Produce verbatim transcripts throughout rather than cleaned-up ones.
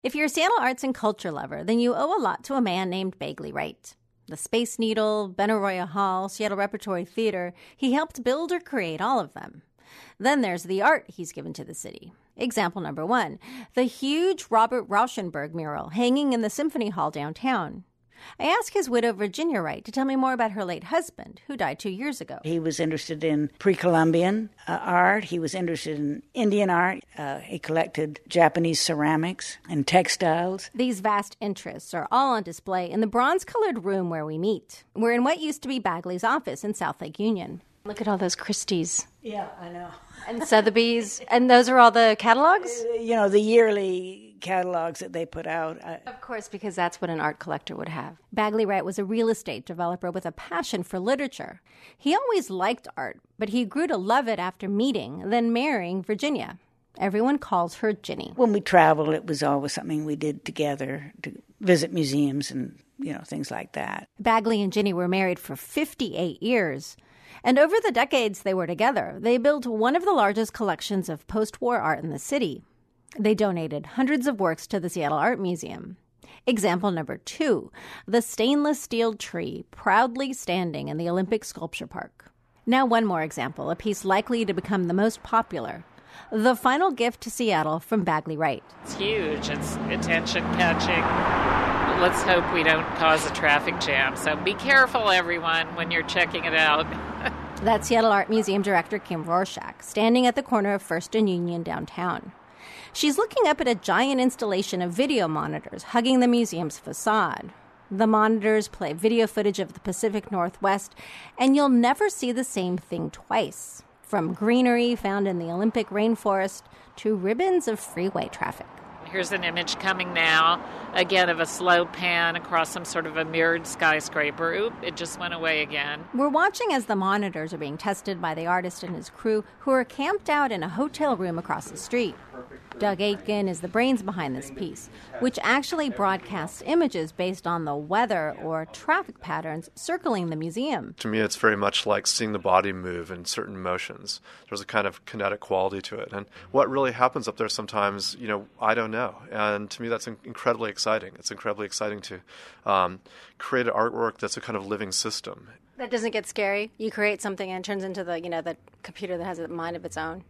If you're a Seattle arts and culture lover, then you owe a lot to a man named Bagley Wright. The Space Needle, Benaroya Hall, Seattle Repertory Theater, he helped build or create all of them. Then there's the art he's given to the city. Example number one, the huge Robert Rauschenberg mural hanging in the Symphony Hall downtown. I asked his widow, Virginia Wright, to tell me more about her late husband, who died two years ago. He was interested in pre-Columbian uh, art. He was interested in Indian art. Uh, he collected Japanese ceramics and textiles. These vast interests are all on display in the bronze-colored room where we meet. We're in what used to be Bagley's office in South Lake Union. Look at all those Christie's. Yeah, I know. And Sotheby's. And those are all the catalogs? You know, the yearly catalogs that they put out. I... Of course, because that's what an art collector would have. Bagley Wright was a real estate developer with a passion for literature. He always liked art, but he grew to love it after meeting, then marrying Virginia. Everyone calls her Ginny. When we traveled, it was always something we did together, to visit museums and, you know, things like that. Bagley and Ginny were married for fifty-eight years. And over the decades they were together, they built one of the largest collections of post-war art in the city. They donated hundreds of works to the Seattle Art Museum. Example number two, the stainless steel tree proudly standing in the Olympic Sculpture Park. Now one more example, a piece likely to become the most popular. The Final Gift to Seattle from Bagley Wright. It's huge. It's attention-catching. Let's hope we don't cause a traffic jam. So be careful, everyone, when you're checking it out. That's Seattle Art Museum Director Kim Rorschach, standing at the corner of First and Union downtown. She's looking up at a giant installation of video monitors hugging the museum's facade. The monitors play video footage of the Pacific Northwest, and you'll never see the same thing twice. From greenery found in the Olympic rainforest to ribbons of freeway traffic. Here's an image coming now, again, of a slow pan across some sort of a mirrored skyscraper. Oop, it just went away again. We're watching as the monitors are being tested by the artist and his crew, who are camped out in a hotel room across the street. Doug Aitken is the brains behind this piece, which actually broadcasts images based on the weather or traffic patterns circling the museum. To me, it's very much like seeing the body move in certain motions. There's a kind of kinetic quality to it. And what really happens up there sometimes, you know, I don't know. And to me, that's incredibly exciting. It's incredibly exciting to um, create an artwork that's a kind of living system. That doesn't get scary? You create something and it turns into the, you know, the computer that has a mind of its own.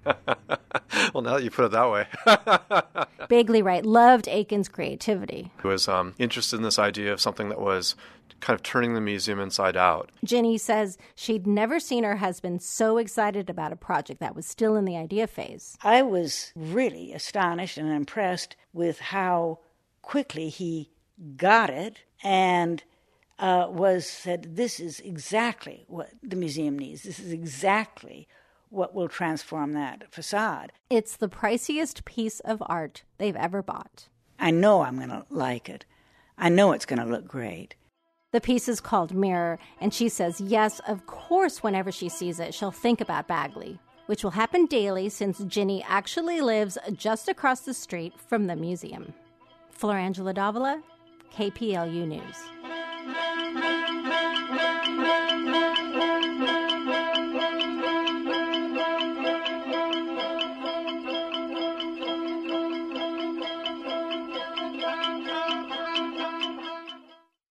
Well, now that you put it that way. Bagley Wright loved Aitken's creativity. He was um, interested in this idea of something that was kind of turning the museum inside out. Ginny says she'd never seen her husband so excited about a project that was still in the idea phase. I was really astonished and impressed with how quickly he got it and uh, was said, this is exactly what the museum needs. This is exactly what will transform that facade. It's the priciest piece of art they've ever bought. I know I'm going to like it. I know it's going to look great. The piece is called Mirror, and she says, yes, of course, whenever she sees it, she'll think about Bagley, which will happen daily since Ginny actually lives just across the street from the museum. Florangela Davila, K P L U News.